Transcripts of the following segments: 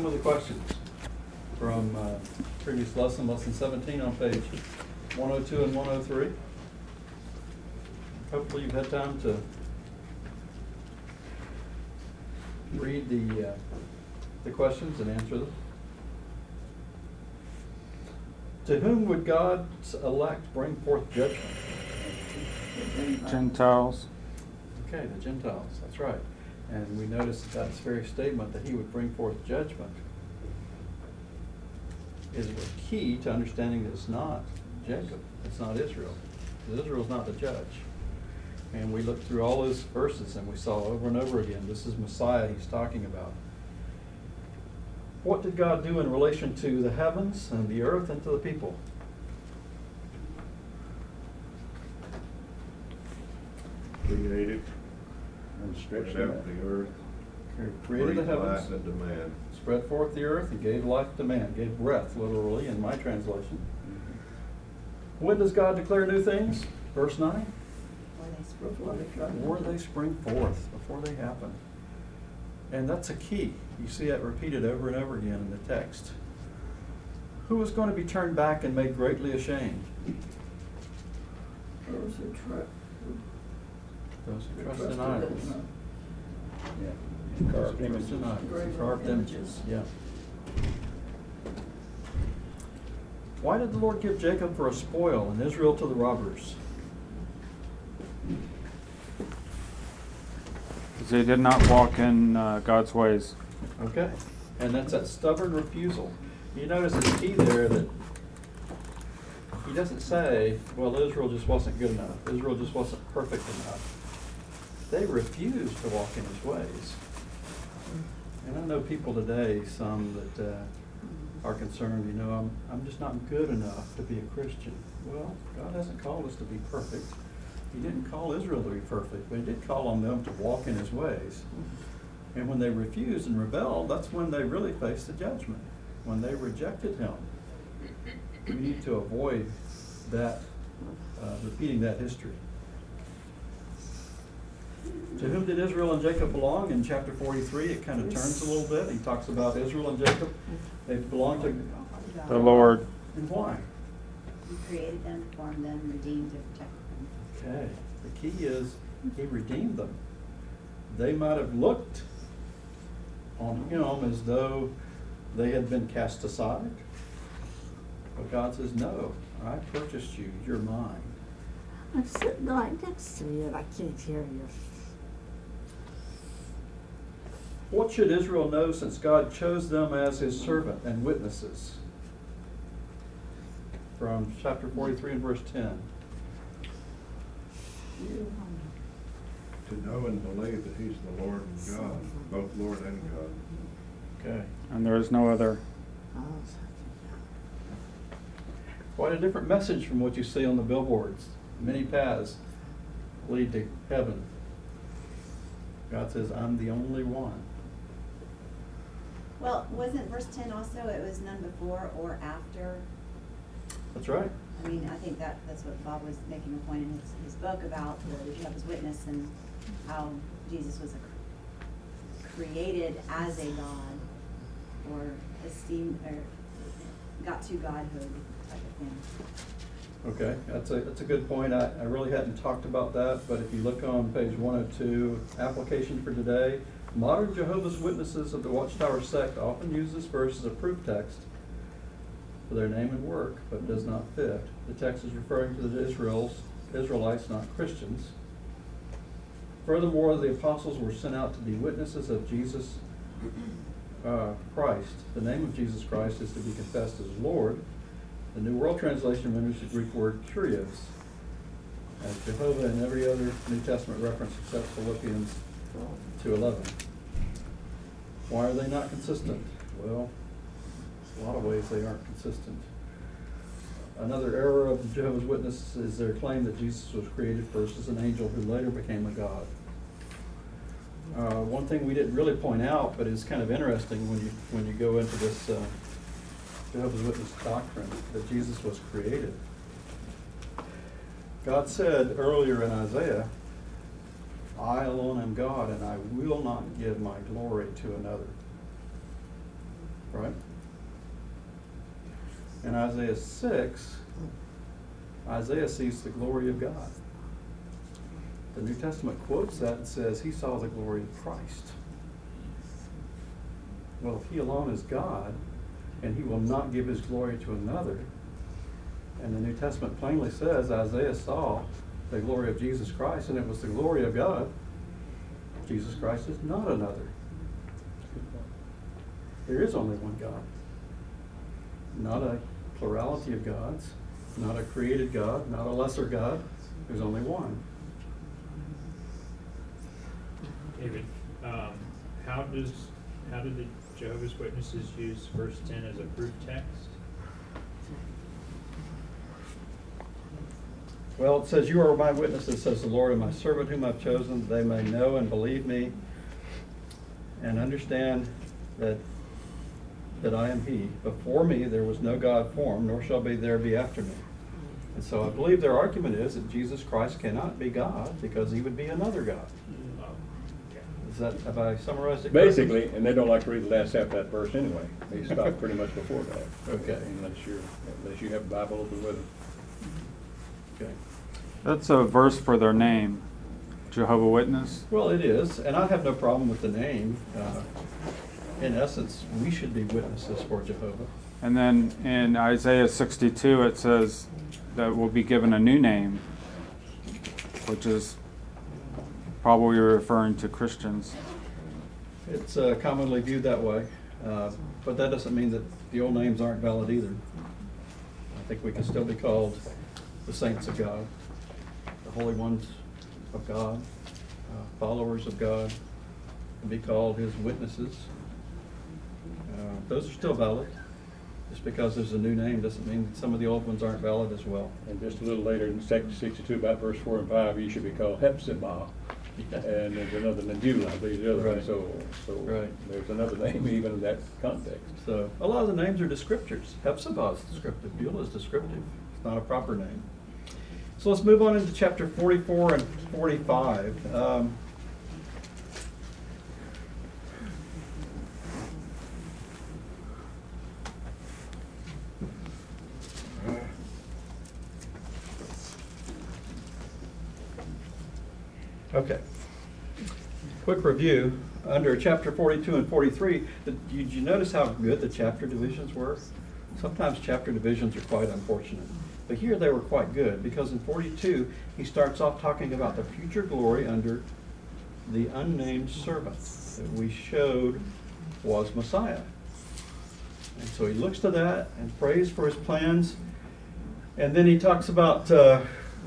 some of the questions from previous lesson, lesson 17 on page 102 and 103. Hopefully you've had time to read the questions and answer them. To whom would God's elect bring forth judgment? Gentiles. Okay, the Gentiles, that's right. And we notice that this very statement that he would bring forth judgment is the key to understanding that it's not Jacob, it's not Israel. Israel's not the judge. And we looked through all those verses and we saw over and over again, this is Messiah he's talking about. What did God do in relation to the heavens and the earth and to the people? Created And spread stretched out the earth, Created the breathed life heavens, into man. spread forth the earth, and gave life to man. Gave breath, literally, in my translation. When does God declare new things? Verse 9. Before they spring forth, before they happen. And that's a key. You see that repeated over and over again in the text. Who is going to be turned back and made greatly ashamed? Those who Those who trust in trusted idols. in, Yeah. Those who trust in idols, Graven carved images. images. Yeah. Why did the Lord give Jacob for a spoil and Israel to the robbers? Because they did not walk in God's ways. Okay, and that's that stubborn refusal. You notice it's key there that he doesn't say, well, Israel just wasn't good enough. Israel just wasn't perfect enough. They refused to walk in his ways. And I know people today, some that are concerned, I'm just not good enough to be a Christian. Well, God hasn't called us to be perfect. He didn't call Israel to be perfect, but he did call on them to walk in his ways. And when they refused and rebelled, that's when they really faced the judgment. When they rejected him. We need to avoid that, repeating that history. To whom did Israel and Jacob belong? In chapter 43, it kind of turns a little bit. He talks about Israel and Jacob. They belong to The Lord. And why? He created them, formed them, redeemed and protected them. Okay. The key is he redeemed them. They might have looked on him as though they had been cast aside. But God says, no, I purchased you. You're mine. I'm sitting right next to you and I can't hear you. What should Israel know since God chose them as his servant and witnesses? From chapter 43 and verse 10. To know and believe that he's the Lord and God, both Lord and God. Okay. And there is no other. Quite a different message from what you see on the billboards. Many paths lead to heaven. God says, I'm the only one. Well, wasn't verse 10 also, it was none before or after? That's right. I mean, I think that's what Bob was making a point in his book about the Jehovah's Witness and how Jesus was created as a God or esteemed or got to godhood type of thing. Okay, that's a good point. I really hadn't talked about that, but if you look on page 102, application for today, modern Jehovah's Witnesses of the Watchtower sect often use this verse as a proof text for their name and work, but does not fit. The text is referring to the Israelites, not Christians. Furthermore, the apostles were sent out to be witnesses of Jesus Christ. The name of Jesus Christ is to be confessed as Lord. The New World Translation renders the Greek word kurios as Jehovah in every other New Testament reference except Philippians 2:11. Why are they not consistent? Well, a lot of ways they aren't consistent. Another error of the Jehovah's Witnesses is their claim that Jesus was created first as an angel who later became a god. One thing we didn't really point out, but is kind of interesting when you go into this Jehovah's Witness doctrine, that Jesus was created. God said earlier in Isaiah, I alone am God, and I will not give my glory to another. right? In Isaiah 6, Isaiah sees the glory of God. The New Testament quotes that and says he saw the glory of Christ. Well, if he alone is God, and he will not give his glory to another, and the New Testament plainly says Isaiah saw the glory of Jesus Christ, and it was the glory of God, Jesus Christ is not another. There is only one God. Not a plurality of gods, not a created God, not a lesser God. There's only one. David, how did the Jehovah's Witnesses use verse 10 as a proof text? Well, it says, "You are my witnesses, says the Lord, and my servant whom I've chosen, that they may know and believe me and understand that I am he. Before me there was no God formed, nor shall there be after me." And so I believe their argument is that Jesus Christ cannot be God because he would be another God. Is that, have I summarized it correctly? Basically, and they don't like to read the last half of that verse anyway. They stop pretty much before that. Okay. Unless you have the Bible open with them. Okay. That's a verse for their name, Jehovah Witness. Well, it is, and I have no problem with the name. In essence, we should be witnesses for Jehovah. And then in Isaiah 62, it says that we'll be given a new name, which is probably referring to Christians. It's commonly viewed that way, but that doesn't mean that the old names aren't valid either. I think we can still be called the saints of God, the holy ones of God, followers of God, and be called his witnesses. Those are still valid. Just because there's a new name doesn't mean that some of the old ones aren't valid as well. And just a little later in section 62, about verse 4 and 5, you should be called Hepzibah. And there's another Nebula, I believe the other one. Right. So Right. there's another name even in that context. So a lot of the names are descriptors. Hepzibah is descriptive. Beulah is descriptive. It's not a proper name. So let's move on into chapter 44 and 45. Okay. Quick review. Under chapter 42 and 43, did you notice how good the chapter divisions were? Sometimes chapter divisions are quite unfortunate. But here they were quite good, because in 42, he starts off talking about the future glory under the unnamed servant that we showed was Messiah. And so he looks to that and prays for his plans. And then he talks about the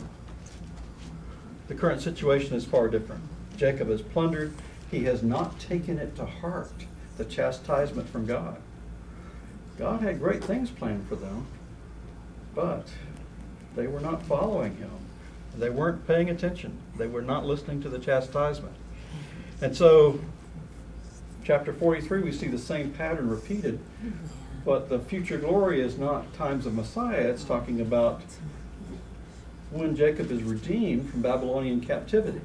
current situation is far different. Jacob has plundered. He has not taken it to heart, the chastisement from God. God had great things planned for them, but they were not following him. They weren't paying attention. They were not listening to the chastisement. And so, chapter 43, we see the same pattern repeated, but the future glory is not times of Messiah. It's talking about when Jacob is redeemed from Babylonian captivity.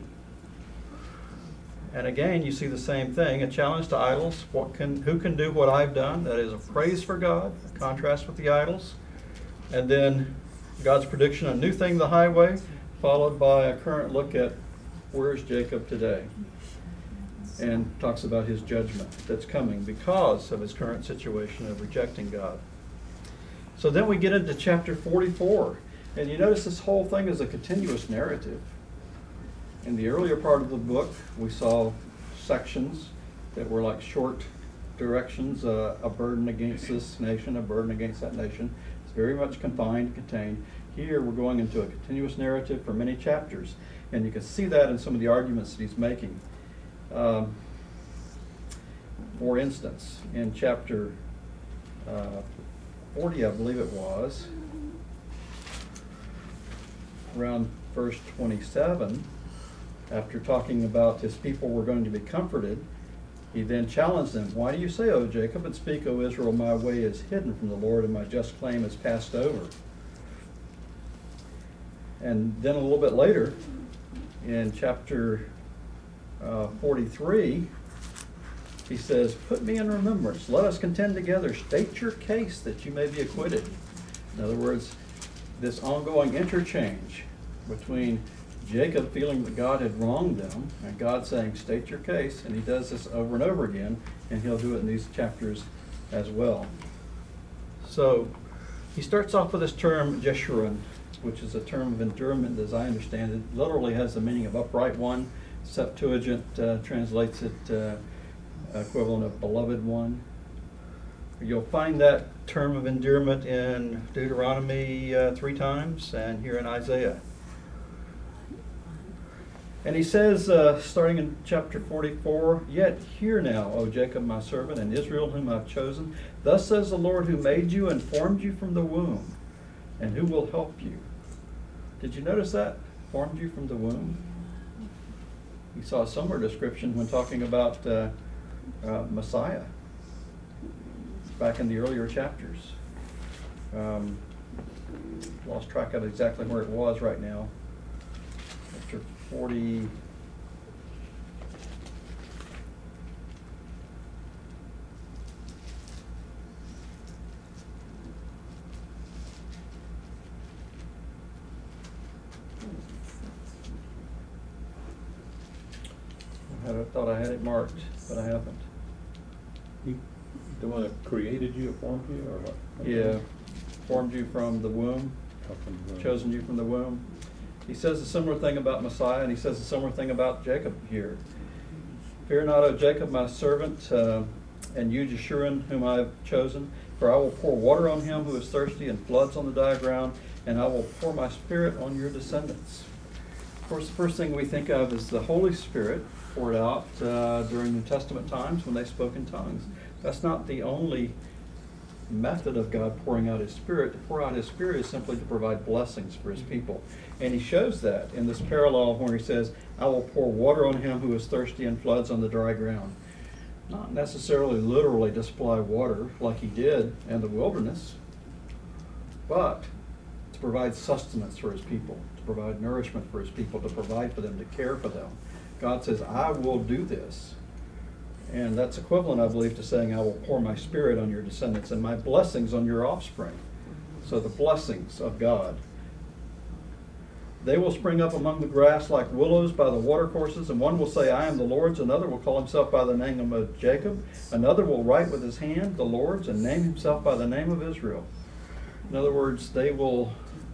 And again, you see the same thing, a challenge to idols. Who can do what I've done? That is a praise for God, a contrast with the idols. And then God's prediction, a new thing, the highway, followed by a current look at where's Jacob today. And talks about his judgment that's coming because of his current situation of rejecting God. So then we get into chapter 44. And you notice this whole thing is a continuous narrative. In the earlier part of the book, we saw sections that were like short directions, a burden against this nation, a burden against that nation. It's very much confined, contained. Here we're going into a continuous narrative for many chapters. And you can see that in some of the arguments that he's making. For instance, in chapter 40, I believe it was, around verse 27, after talking about his people were going to be comforted, he then challenged them. Why do you say, O Jacob, and speak, O Israel, my way is hidden from the Lord, and my just claim is passed over? And then a little bit later, in chapter 43, He says, put me in remembrance. Let us contend together. State your case that you may be acquitted. In other words, this ongoing interchange between Jacob feeling that God had wronged them and God saying, state your case. And he does this over and over again, and he'll do it in these chapters as well. So he starts off with this term, Jeshurun, which is a term of endearment, as I understand it. Literally has the meaning of upright one. Septuagint translates it equivalent of beloved one. You'll find that term of endearment in Deuteronomy 3 times and here in Isaiah. And he says, starting in chapter 44, yet hear now, O Jacob my servant, and Israel whom I've chosen. Thus says the Lord who made you and formed you from the womb, and who will help you. Did you notice that? Formed you from the womb? You saw a similar description when talking about Messiah back in the earlier chapters. Lost track of exactly where it was right now. Chapter 40. I thought I had it marked, but I haven't. The one that created you, formed you, or what? Yeah, formed you from the womb, chosen you from the womb. He says a similar thing about Messiah, and he says a similar thing about Jacob here. Fear not, O Jacob, my servant, and you, Jeshurun, whom I have chosen, for I will pour water on him who is thirsty and floods on the dry ground, and I will pour my spirit on your descendants. Of course, the first thing we think of is the Holy Spirit poured out during New Testament times when they spoke in tongues. That's not the only method of God pouring out His Spirit. To pour out His Spirit is simply to provide blessings for His people. And He shows that in this parallel where He says, I will pour water on him who is thirsty and floods on the dry ground. Not necessarily literally to supply water like He did in the wilderness, but to provide sustenance for His people, to provide nourishment for His people, to provide for them, to care for them. God says, I will do this. And that's equivalent, I believe, to saying, I will pour my Spirit on your descendants and my blessings on your offspring. So the blessings of God. They will spring up among the grass like willows by the watercourses, and one will say, I am the Lord's. Another will call himself by the name of Jacob. Another will write with his hand, the Lord's, and name himself by the name of Israel. In other words, they will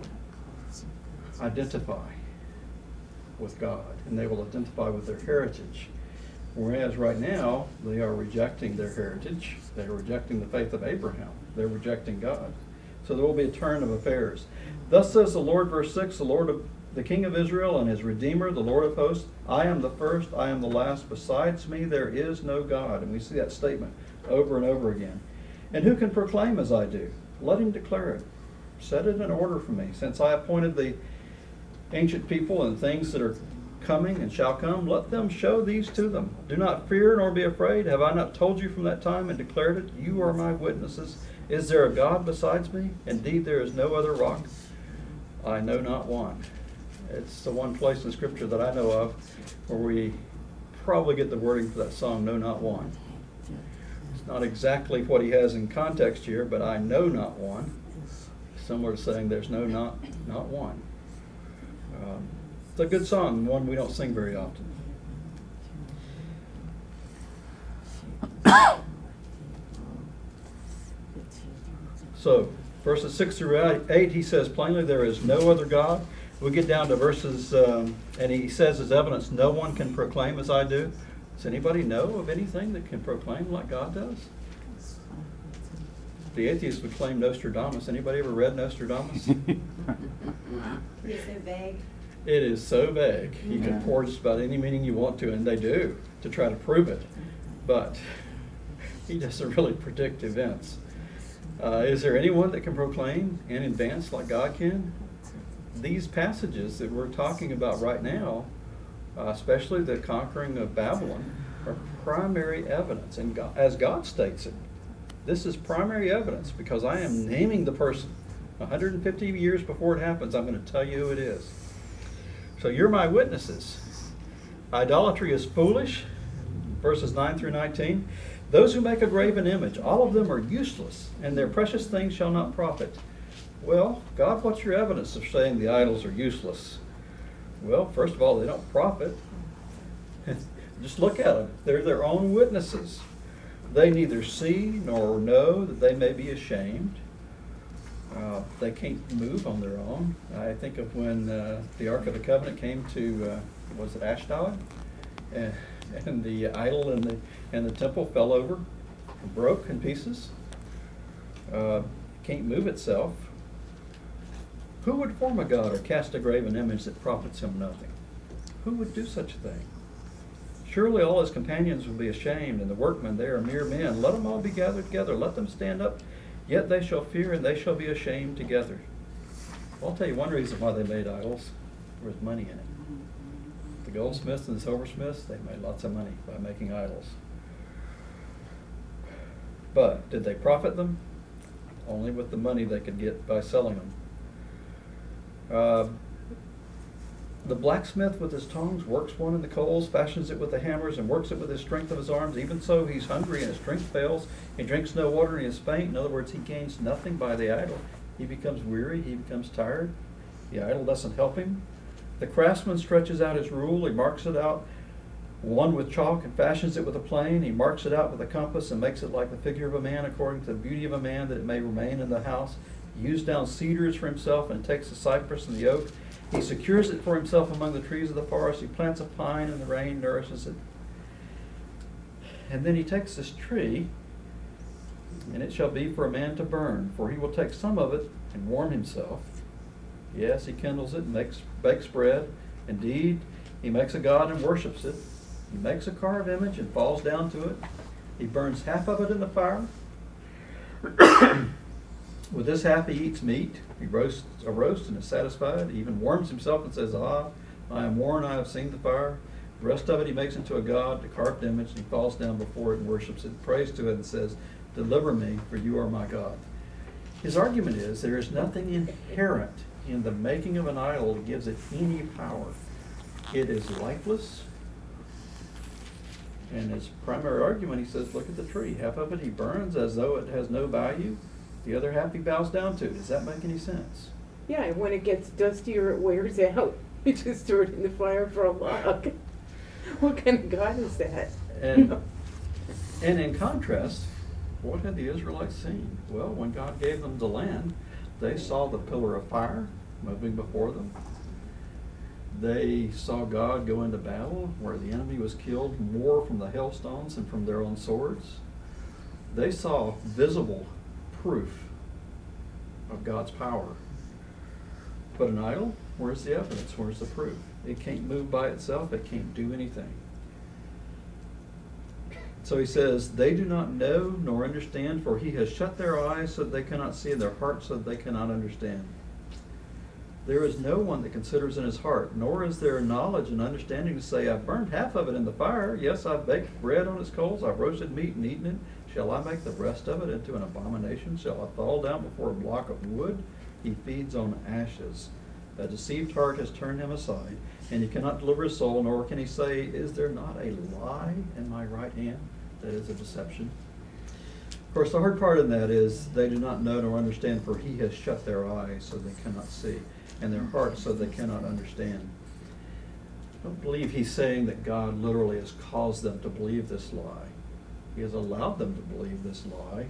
identify with God, and they will identify with their heritage. Whereas right now, they are rejecting their heritage. They are rejecting the faith of Abraham. They're rejecting God. So there will be a turn of affairs. Thus says the Lord, verse 6, the King of Israel and his Redeemer, the Lord of hosts, I am the first, I am the last. Besides me, there is no God. And we see that statement over and over again. And who can proclaim as I do? Let him declare it. Set it in order for me. Since I appointed the ancient people and things that are coming and shall come, let them show these to them. Do not fear nor be afraid. Have I not told you from that time and declared it? You are my witnesses. Is there a God besides me? Indeed, there is no other rock. I know not one. It's the one place in Scripture that I know of where we probably get the wording for that song, Know Not One. It's not exactly what he has in context here, but I know not one. Similar to saying there's no not one. It's a good song, one we don't sing very often. So, verses 6 through 8, he says plainly there is no other God. We get down to verses, and he says as evidence, no one can proclaim as I do. Does anybody know of anything that can proclaim like God does? The atheists would claim Nostradamus. Anybody ever read Nostradamus? It's so vague. It is so vague. You can pour just about any meaning you want to, and they do, to try to prove it. But he doesn't really predict events. Is there anyone that can proclaim in advance like God can? These passages that we're talking about right now, especially the conquering of Babylon, are primary evidence. And God, as God states it, this is primary evidence because I am naming the person. 150 years before it happens, I'm going to tell you who it is. So you're my witnesses. Idolatry is foolish. verses 9 through 19. Those who make a graven image, all of them are useless, and their precious things shall not profit. Well, God, what's your evidence of saying the idols are useless? Well, first of all, they don't profit. Just look at them. They're their own witnesses. They neither see nor know that they may be ashamed. They can't move on their own. I think of when the Ark of the Covenant came to, was it Ashdod? And the idol and the temple fell over, broke in pieces. Can't move itself. Who would form a god or cast a graven image that profits him nothing? Who would do such a thing? Surely all his companions will be ashamed, and the workmen, they are mere men. Let them all be gathered together. Let them stand up. Yet they shall fear, and they shall be ashamed together. I'll tell you one reason why they made idols. There was money in it. The goldsmiths and the silversmiths, they made lots of money by making idols. But did they profit them? Only with the money they could get by selling them. The blacksmith with his tongs works one in the coals, fashions it with the hammers, and works it with the strength of his arms. Even so, he's hungry and his strength fails. He drinks no water and he is faint. In other words, he gains nothing by the idol. He becomes weary, he becomes tired. The idol doesn't help him. The craftsman stretches out his rule, he marks it out, one with chalk, and fashions it with a plane. He marks it out with a compass and makes it like the figure of a man, according to the beauty of a man, that it may remain in the house. He hews down cedars for himself and takes the cypress and the oak. He secures it for himself among the trees of the forest. He plants a pine, and the rain nourishes it. And then he takes this tree, and it shall be for a man to burn, for he will take some of it and warm himself. Yes, he kindles it and bakes bread. Indeed, he makes a god and worships it. He makes a carved image and falls down to it. He burns half of it in the fire. With this half he eats meat. He roasts a roast and is satisfied. He even warms himself and says, "Ah, I am worn, I have seen the fire." The rest of it he makes into a god, a carved image, and he falls down before it and worships it, prays to it, and says, "Deliver me, for you are my God." His argument is there is nothing inherent in the making of an idol that gives it any power. It is lifeless. And his primary argument, he says, look at the tree. Half of it he burns as though it has no value. The other half he bows down to. Does that make any sense? Yeah, and when it gets dusty or it wears out, you just throw it in the fire for a log. What kind of God is that? And in contrast, what had the Israelites seen? Well, when God gave them the land, they saw the pillar of fire moving before them. They saw God go into battle where the enemy was killed more from the hailstones than from their own swords. They saw visible proof of God's power. But an idol, where's the evidence? Where's the proof? It can't move by itself. It can't do anything. So he says, they do not know nor understand, for he has shut their eyes so that they cannot see, and their hearts so that they cannot understand. There is no one that considers in his heart, nor is there knowledge and understanding to say, I've burned half of it in the fire. Yes, I've baked bread on its coals. I've roasted meat and eaten it. Shall I make the rest of it into an abomination? Shall I fall down before a block of wood? He feeds on ashes. A deceived heart has turned him aside, and he cannot deliver his soul, nor can he say, is there not a lie in my right hand? That is a deception. Of course, the hard part in that is they do not know nor understand, for he has shut their eyes so they cannot see, and their hearts so they cannot understand. I don't believe he's saying that God literally has caused them to believe this lie. He has allowed them to believe this lie.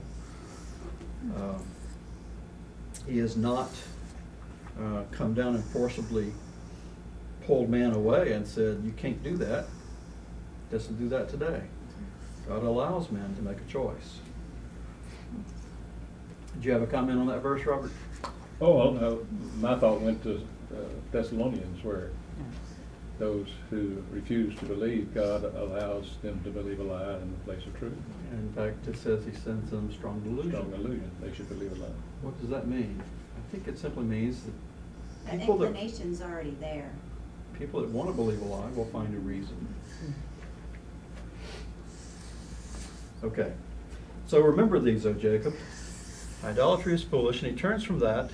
He has not come down and forcibly pulled man away and said, you can't do that. Doesn't do that today. God allows man to make a choice. Did you have a comment on that verse, Robert? Oh, well, no, my thought went to Thessalonians, where those who refuse to believe, God allows them to believe a lie in the place of truth. In fact, it says he sends them strong delusion. Strong illusion. They should believe a lie. What does that mean? I think it simply means that That people that inclination's already there. people that want to believe a lie will find a reason. Okay. So remember these, O Jacob. Idolatry is foolish, and he turns from that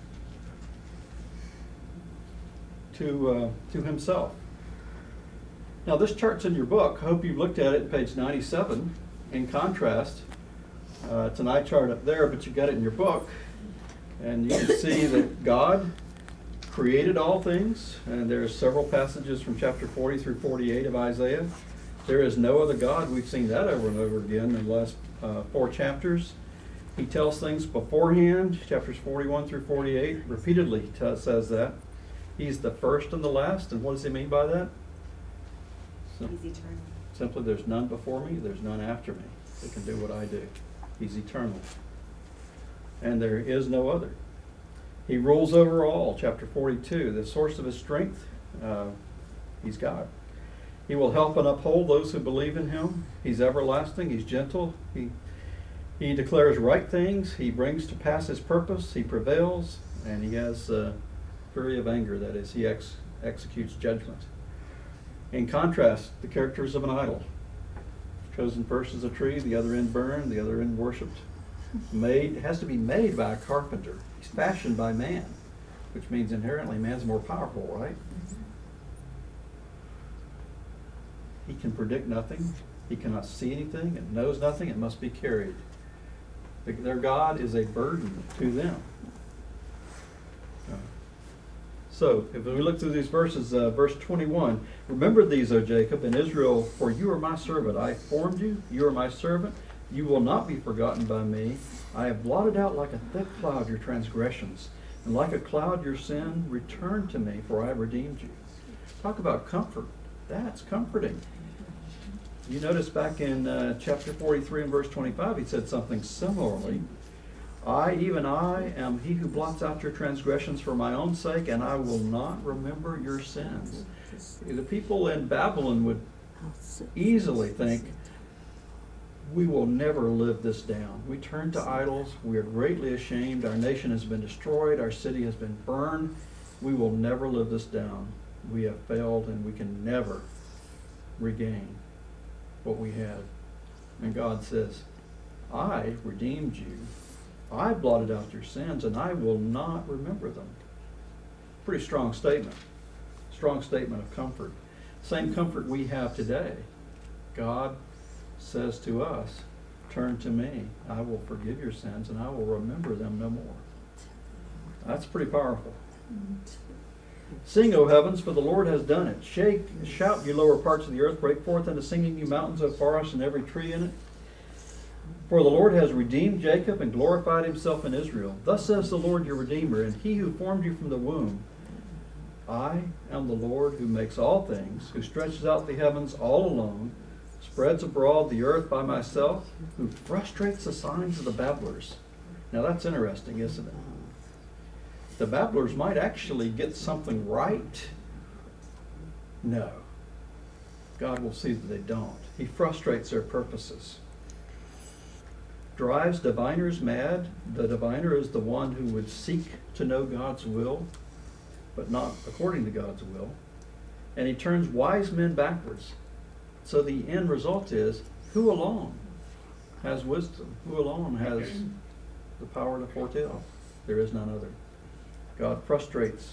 to himself. Now, this chart's in your book. I hope you've looked at it, page 97. In contrast, it's an eye chart up there, but you got it in your book. And you can see that God created all things, and there are several passages from chapter 40 through 48 of Isaiah. There is no other God. We've seen that over and over again in the last 4 chapters. He tells things beforehand, chapters 41 through 48, repeatedly says that. He's the first and the last, and what does he mean by that? He's eternal. Simply, there's none before me, there's none after me that can do what I do. He's eternal. And there is no other. He rules over all, chapter 42. The source of his strength, he's God. He will help and uphold those who believe in him. He's everlasting, he's gentle. He declares right things. He brings to pass his purpose. He prevails, and he has fury of anger. That is, he executes judgment. In contrast, the characters of an idol. Chosen first as a tree, the other end burned, the other end worshipped. Made, has to be made by a carpenter. He's fashioned by man, which means inherently man's more powerful, right? He can predict nothing. He cannot see anything. It knows nothing. It must be carried. Their God is a burden to them. So, if we look through these verses, verse 21, remember these, O Jacob, and Israel, for you are my servant. I formed you. You are my servant. You will not be forgotten by me. I have blotted out like a thick cloud your transgressions, and like a cloud your sin. Return to me, for I have redeemed you. Talk about comfort. That's comforting. You notice back in chapter 43 and verse 25, he said something similarly. I, even I, am he who blots out your transgressions for my own sake, and I will not remember your sins. The people in Babylon would easily think, we will never live this down. We turn to idols. We are greatly ashamed. Our nation has been destroyed. Our city has been burned. We will never live this down. We have failed, and we can never regain what we had. And God says, I redeemed you. I blotted out your sins, and I will not remember them. Pretty strong statement. Strong statement of comfort. Same comfort we have today. God says to us, turn to me. I will forgive your sins, and I will remember them no more. That's pretty powerful. Sing, O heavens, for the Lord has done it. Shake, shout, you lower parts of the earth. Break forth into singing, you mountains, O forest, and every tree in it. For the Lord has redeemed Jacob and glorified himself in Israel. Thus says the Lord your Redeemer, and he who formed you from the womb. I am the Lord who makes all things, who stretches out the heavens all alone, spreads abroad the earth by myself, who frustrates the signs of the babblers. Now that's interesting, isn't it? The babblers might actually get something right. No. God will see that they don't. He frustrates their purposes. Drives diviners mad. The diviner is the one who would seek to know God's will, but not according to God's will. And he turns wise men backwards. So the end result is, who alone has wisdom? Who alone has the power to foretell? There is none other. God frustrates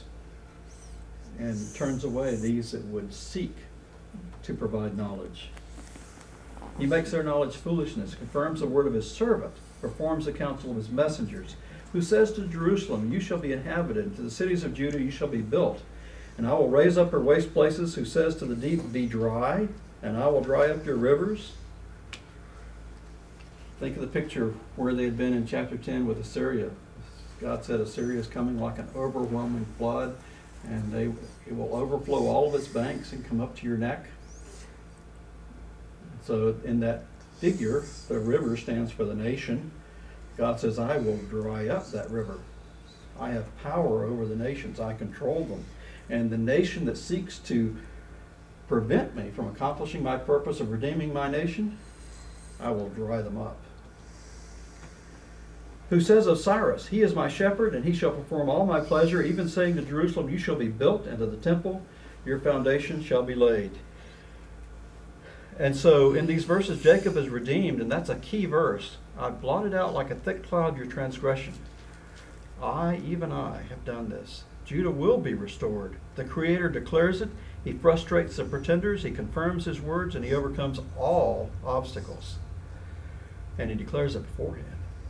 and turns away these that would seek to provide knowledge. He makes their knowledge foolishness, confirms the word of his servant, performs the counsel of his messengers, who says to Jerusalem, you shall be inhabited, to the cities of Judah you shall be built. And I will raise up her waste places, who says to the deep, be dry, and I will dry up your rivers. Think of the picture where they had been in chapter 10 with Assyria. God said Assyria is coming like an overwhelming flood, and it will overflow all of its banks and come up to your neck. So in that figure, the river stands for the nation. God says, I will dry up that river. I have power over the nations. I control them. And the nation that seeks to prevent me from accomplishing my purpose of redeeming my nation, I will dry them up. Who says of Cyrus, he is my shepherd, and he shall perform all my pleasure, even saying to Jerusalem, you shall be built, and to the temple, your foundation shall be laid. And so in these verses, Jacob is redeemed, and that's a key verse. I blotted out like a thick cloud your transgression. I, even I, have done this. Judah will be restored. The Creator declares it. He frustrates the pretenders, he confirms his words, and he overcomes all obstacles. And he declares it beforehand.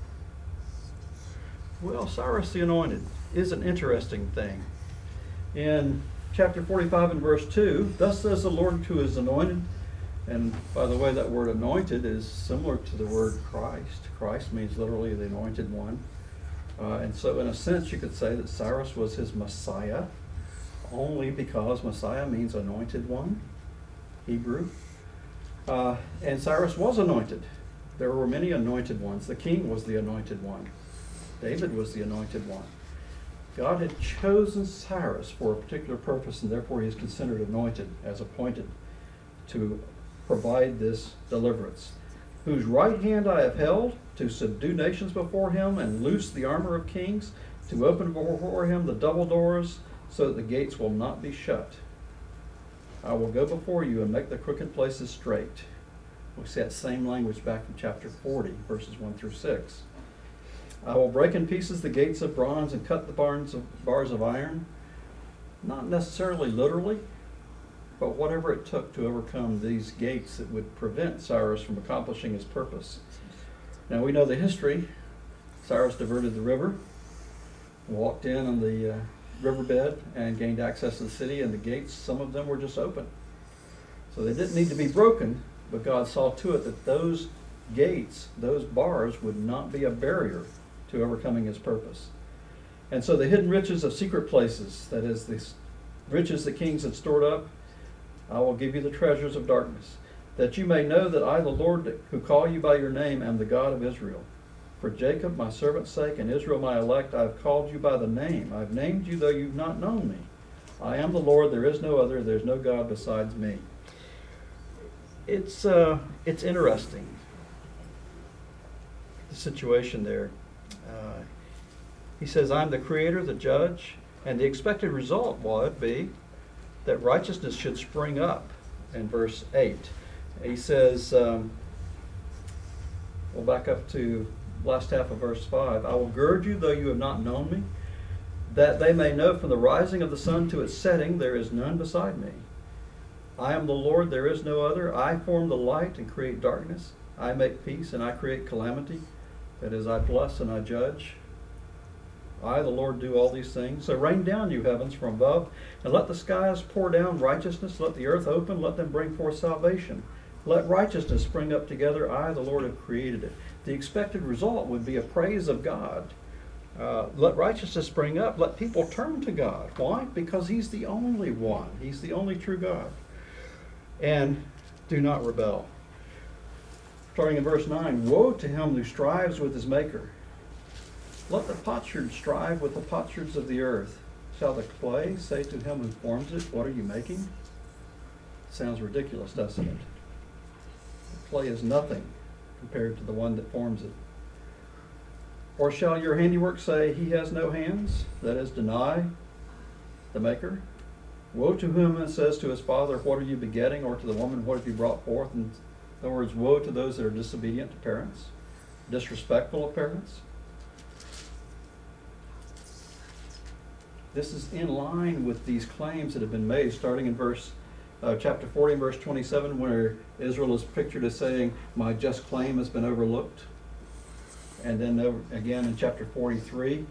Well, Cyrus the Anointed is an interesting thing. In chapter 45 and verse 2, thus says the Lord to his anointed. And by the way, that word anointed is similar to the word Christ. Christ means literally the anointed one. And so in a sense you could say that Cyrus was his Messiah, only because Messiah means anointed one, Hebrew. And Cyrus was anointed. There were many anointed ones. The king was the anointed one. David was the anointed one. God had chosen Cyrus for a particular purpose, and therefore he is considered anointed, as appointed, to provide this deliverance. Whose right hand I have held, to subdue nations before him, and loose the armor of kings, to open before him the double doors, so that the gates will not be shut. I will go before you and make the crooked places straight. We see that same language back in chapter 40, verses 1 through 6. I will break in pieces the gates of bronze and cut the bars of iron. Not necessarily literally, but whatever it took to overcome these gates that would prevent Cyrus from accomplishing his purpose. Now we know the history. Cyrus diverted the river, walked in on the riverbed, and gained access to the city, and the gates, some of them were just open. So they didn't need to be broken, but God saw to it that those gates, those bars, would not be a barrier to overcoming his purpose. And so the hidden riches of secret places, that is, the riches the kings had stored up, I will give you the treasures of darkness, that you may know that I, the Lord, who call you by your name, am the God of Israel. For Jacob, my servant's sake, and Israel, my elect, I have called you by the name. I have named you, though you've not known me. I am the Lord, there is no other, there is no God besides me. It's interesting, the situation there. He says, I'm the creator, the judge, and the expected result would be that righteousness should spring up in verse 8. He says, we'll back up to last half of verse 5. I will gird you, though you have not known me, that they may know from the rising of the sun to its setting, there is none beside me. I am the Lord, there is no other. I form the light and create darkness. I make peace and I create calamity. That is, I bless and I judge. I, the Lord, do all these things. So rain down, you heavens, from above, and let the skies pour down righteousness. Let the earth open, let them bring forth salvation. Let righteousness spring up together. I, the Lord, have created it. The expected result would be a praise of God. Let righteousness spring up. Let people turn to God. Why? Because he's the only one. He's the only true God. And do not rebel. Starting in verse 9, woe to him who strives with his maker. Let the potsherd strive with the potsherds of the earth. Shall the clay say to him who forms it, what are you making? Sounds ridiculous, doesn't it? The clay is nothing compared to the one that forms it. Or shall your handiwork say, he has no hands? That is, deny the maker. Woe to him that says to his father, what are you begetting? Or to the woman, what have you brought forth? In other words, woe to those that are disobedient to parents, disrespectful of parents. This is in line with these claims that have been made, starting in chapter 40 and verse 27, where Israel is pictured as saying, my just claim has been overlooked. And then again in chapter 43,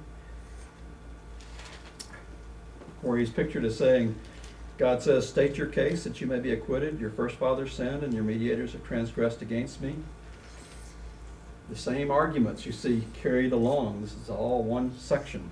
where he's pictured as saying, God says, state your case that you may be acquitted. Your first fathers sinned and your mediators have transgressed against me. The same arguments you see carried along. This is all one section.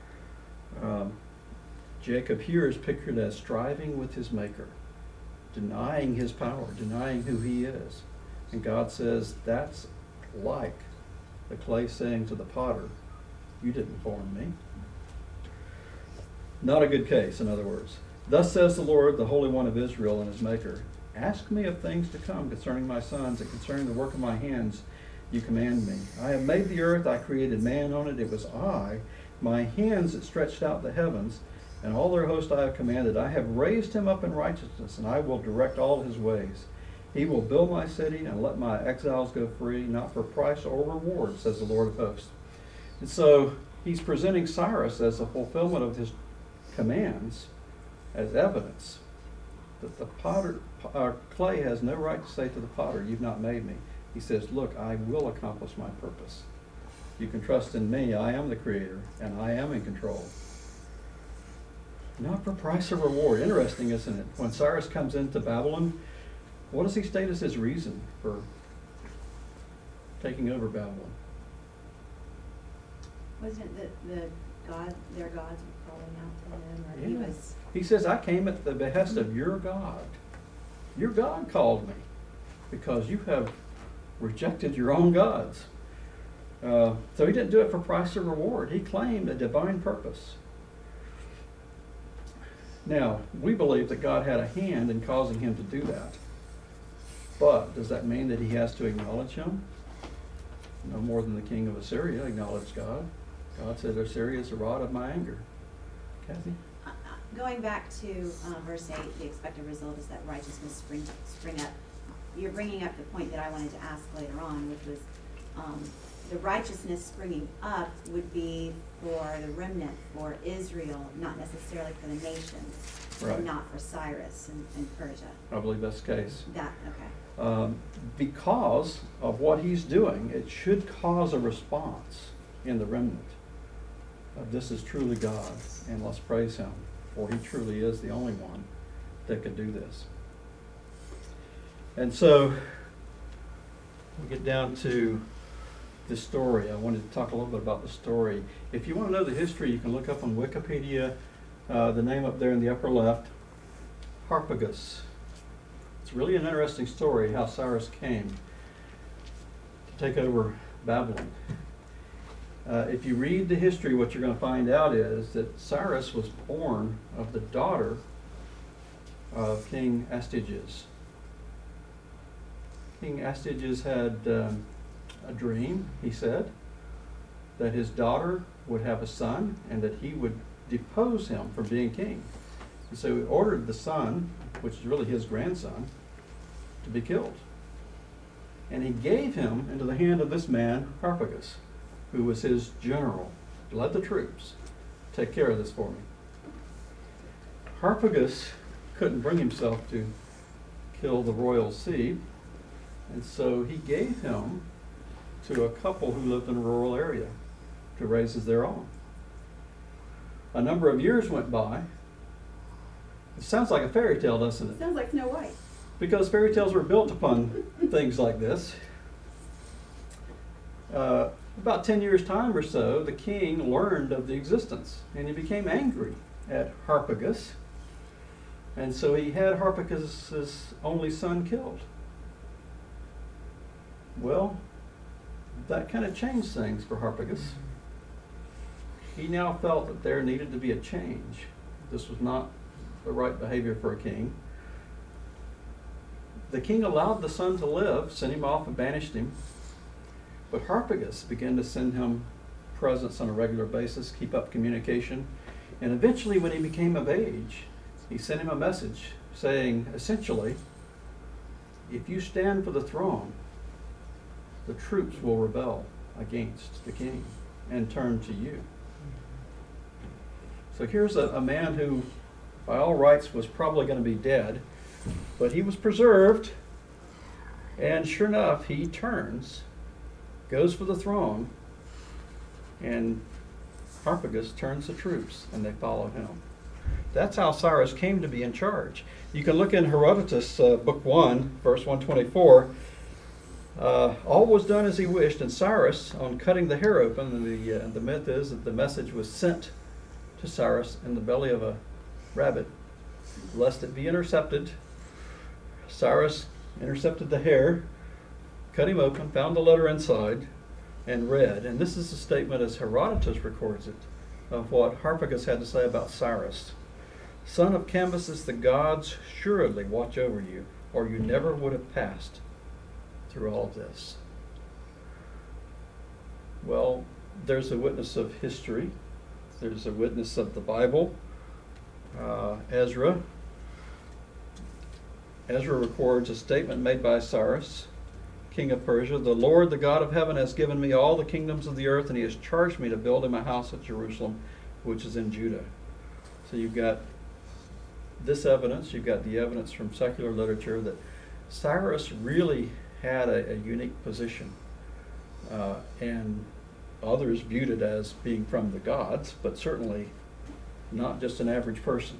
Jacob here is pictured as striving with his maker, denying his power, denying who he is. And God says, that's like the clay saying to the potter, you didn't form me. Not a good case, in other words. Thus says the Lord, the Holy One of Israel and his maker, ask me of things to come concerning my sons and concerning the work of my hands you command me. I have made the earth, I created man on it, it was I, my hands that stretched out the heavens, and all their host I have commanded. I have raised him up in righteousness, and I will direct all his ways. He will build my city and let my exiles go free, not for price or reward, says the Lord of hosts. And so he's presenting Cyrus as a fulfillment of his commands as evidence that the clay has no right to say to the potter, "You've not made me." He says, "Look, I will accomplish my purpose. You can trust in me. I am the creator, and I am in control." Not for price or reward. Interesting, isn't it? When Cyrus comes into Babylon, what does he state as his reason for taking over Babylon? Wasn't it their gods were calling out to him, or he Yeah. was, He says, "I came at the behest of your God. Your God called me because you have rejected your own gods." So he didn't do it for price or reward. He claimed a divine purpose. Now, we believe that God had a hand in causing him to do that. But does that mean that he has to acknowledge him? No more than the king of Assyria acknowledged God. God said, "Assyria is the rod of my anger." Kathy? going back to verse 8, the expected result is that righteousness spring up. You're bringing up the point that I wanted to ask later on, which was the righteousness springing up would be for the remnant, for Israel, not necessarily for the nations, Right. and not for Cyrus and Persia. I believe that's the case. That, okay. Because of what he's doing, it should cause a response in the remnant. This is truly God, and let's praise him, for he truly is the only one that could do this. And so we get down to the story. I wanted to talk a little bit about the story. If you want to know the history, you can look up on Wikipedia, the name up there in the upper left, Harpagus. It's really an interesting story how Cyrus came to take over Babylon. If you read the history, what you're going to find out is that Cyrus was born of the daughter of King Astyages. King Astyages had a dream, he said, that his daughter would have a son and that he would depose him from being king. And so he ordered the son, which is really his grandson, to be killed. And he gave him into the hand of this man, Harpagus, who was his general, led the troops. Take care of this for me. Harpagus couldn't bring himself to kill the royal seed, and so he gave him to a couple who lived in a rural area to raise as their own. A number of years went by. It sounds like a fairy tale, doesn't it? Sounds like Snow White. Because fairy tales were built upon things like this. About 10 years' time or so, the king learned of the existence, and he became angry at Harpagus. And so he had Harpagus' only son killed. Well, that kind of changed things for Harpagus. He now felt that there needed to be a change. This was not the right behavior for a king. The king allowed the son to live, sent him off and banished him. But Harpagus began to send him presents on a regular basis, keep up communication. And eventually, when he became of age, he sent him a message saying, essentially, if you stand for the throne, the troops will rebel against the king and turn to you. So here's a man who, by all rights, was probably going to be dead, but he was preserved, and sure enough, he turns, goes for the throne, and Harpagus turns the troops, and they follow him. That's how Cyrus came to be in charge. You can look in Herodotus, Book 1, verse 124. All was done as he wished, and Cyrus, on cutting the hair open, and the myth is that the message was sent to Cyrus in the belly of a rabbit, lest it be intercepted. Cyrus intercepted the hair, cut him open, found the letter inside, and read. And this is the statement as Herodotus records it, of what Harpagus had to say about Cyrus. Son of Cambyses, the gods assuredly watch over you, or you never would have passed through all of this. Well, there's a witness of history. There's a witness of the Bible. Ezra records a statement made by Cyrus, king of Persia. The Lord, the God of heaven, has given me all the kingdoms of the earth, and he has charged me to build him a house at Jerusalem, which is in Judah. So you've got this evidence, you've got the evidence from secular literature that Cyrus really had a unique position. And others viewed it as being from the gods, but certainly not just an average person.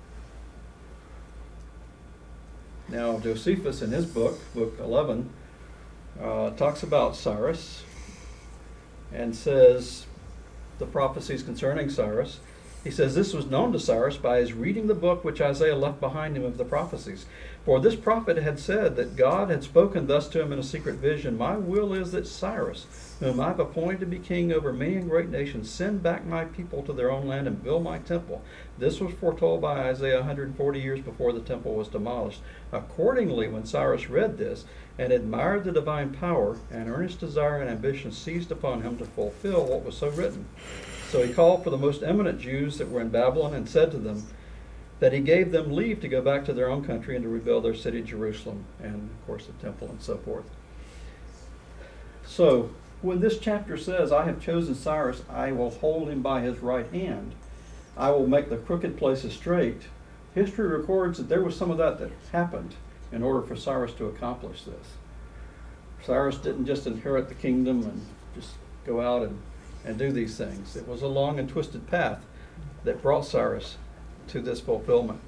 Now, Josephus in his book, Book 11, talks about Cyrus and says the prophecies concerning Cyrus. He says, this was known to Cyrus by his reading the book which Isaiah left behind him of the prophecies. For this prophet had said that God had spoken thus to him in a secret vision, my will is that Cyrus, whom I have appointed to be king over many and great nations, send back my people to their own land and build my temple. This was foretold by Isaiah 140 years before the temple was demolished. Accordingly, when Cyrus read this and admired the divine power, an earnest desire and ambition seized upon him to fulfill what was so written. So he called for the most eminent Jews that were in Babylon and said to them that he gave them leave to go back to their own country and to rebuild their city Jerusalem and, of course, the temple and so forth. So when this chapter says, I have chosen Cyrus, I will hold him by his right hand, I will make the crooked places straight, history records that there was some of that happened in order for Cyrus to accomplish this. Cyrus didn't just inherit the kingdom and just go out and do these things. It was a long and twisted path that brought Cyrus to this fulfillment.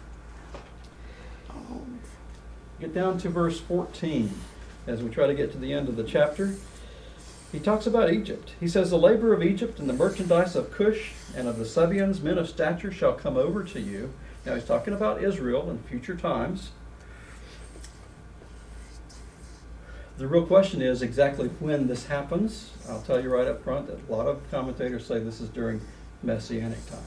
Get down to verse 14 as we try to get to the end of the chapter. He talks about Egypt. He says, the labor of Egypt and the merchandise of Cush and of the Sabeans, men of stature, shall come over to you. Now he's talking about Israel in future times. The real question is exactly when this happens. I'll tell you right up front that a lot of commentators say this is during Messianic times.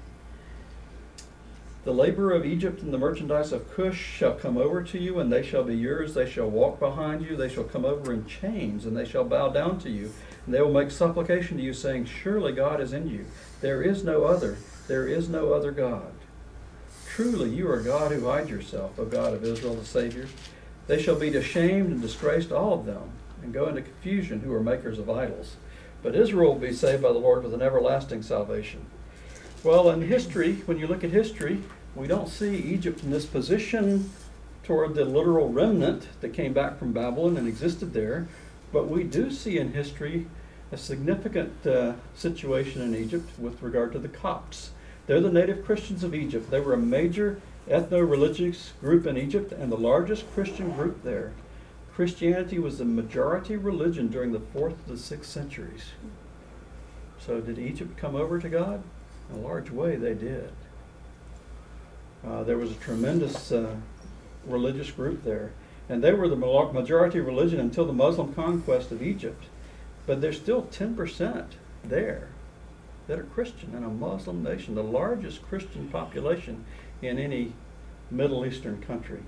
The labor of Egypt and the merchandise of Cush shall come over to you, and they shall be yours. They shall walk behind you. They shall come over in chains, and they shall bow down to you. And they will make supplication to you, saying, surely God is in you. There is no other. There is no other God. Truly you are God who hide yourself, O God of Israel, the Savior. They shall be ashamed and disgraced, all of them, and go into confusion who are makers of idols. But Israel will be saved by the Lord with an everlasting salvation. Well, in history, when you look at history, we don't see Egypt in this position toward the literal remnant that came back from Babylon and existed there. But we do see in history a significant situation in Egypt with regard to the Copts. They're the native Christians of Egypt. They were a major ethno-religious group in Egypt and the largest Christian group there. Christianity was the majority religion during the 4th to the 6th centuries. So did Egypt come over to God? In a large way they did. There was a tremendous religious group there. And they were the majority religion until the Muslim conquest of Egypt. But there's still 10% there that are Christian in a Muslim nation, the largest Christian population in any Middle Eastern country.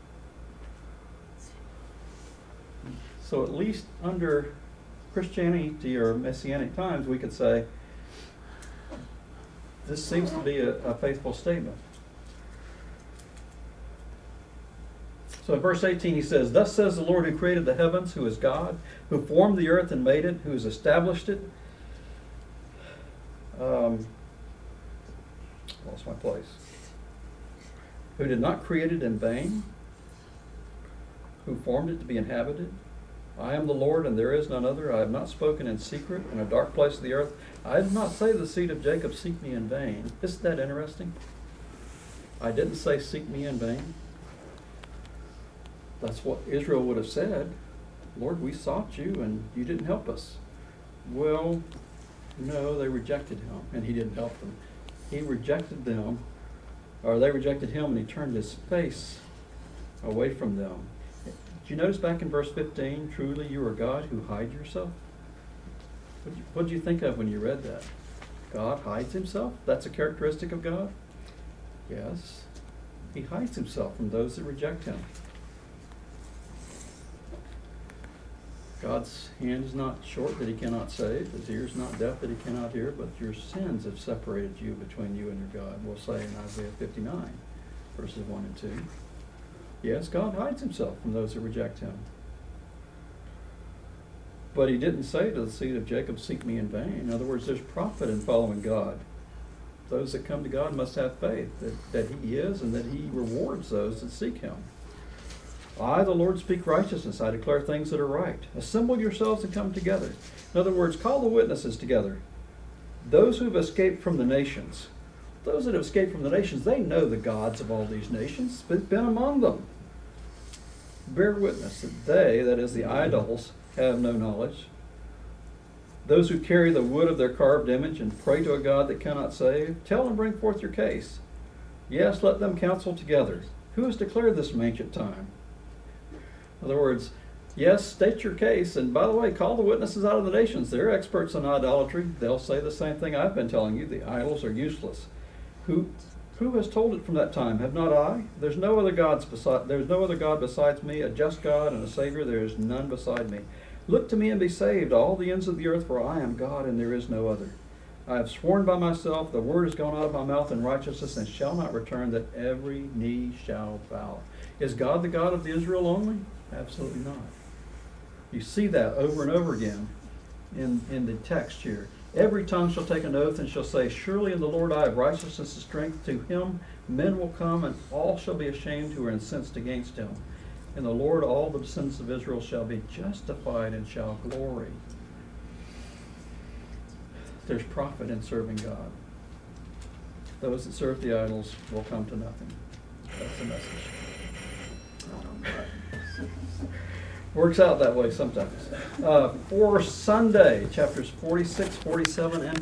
So at least under Christianity or Messianic times, we could say this seems to be a faithful statement. So in verse 18 he says, thus says the Lord who created the heavens, who is God, who formed the earth and made it, who has established it. Lost my place. Who did not create it in vain, who formed it to be inhabited. I am the Lord, and there is none other. I have not spoken in secret in a dark place of the earth. I did not say to the seed of Jacob, seek me in vain. Isn't that interesting? I didn't say seek me in vain. That's what Israel would have said. Lord, we sought you and you didn't help us. Well, no, they rejected him and he didn't help them. He rejected them, or they rejected him, and he turned his face away from them. Did you notice back in verse 15, truly you are God who hide yourself? What did you think of when you read that? God hides himself? That's a characteristic of God? Yes. He hides himself from those that reject him. God's hand is not short that he cannot save. His ear is not deaf that he cannot hear, but your sins have separated you between you and your God, we'll say in Isaiah 59, verses 1 and 2. Yes, God hides himself from those who reject him. But he didn't say to the seed of Jacob, seek me in vain. In other words, there's profit in following God. Those that come to God must have faith that He is and that He rewards those that seek Him. I, the Lord, speak righteousness. I declare things that are right. Assemble yourselves and come together. In other words, call the witnesses together. Those who have escaped from the nations. Those that have escaped from the nations, they know the gods of all these nations. It's been among them. Bear witness that they, that is the idols, have no knowledge. Those who carry the wood of their carved image and pray to a God that cannot save, tell and bring forth your case. Yes, let them counsel together. Who has declared this from ancient time? In other words, yes, state your case, and by the way, call the witnesses out of the nations. They're experts in idolatry. They'll say the same thing I've been telling you. The idols are useless. Who has told it from that time? Have not I? There's no other God besides me, a just God and a Savior. There is none beside me. Look to me and be saved, all the ends of the earth, for I am God and there is no other. I have sworn by myself, the word has gone out of my mouth in righteousness and shall not return, that every knee shall bow. Is God the God of the Israel only? Absolutely not. You see that over and over again in the text here. Every tongue shall take an oath and shall say, surely in the Lord I have righteousness and strength. To him men will come, and all shall be ashamed who are incensed against him. In the Lord all the descendants of Israel shall be justified and shall glory. There's profit in serving God. Those that serve the idols will come to nothing. That's the message. Works out that way sometimes. For Sunday, chapters 46, 47, and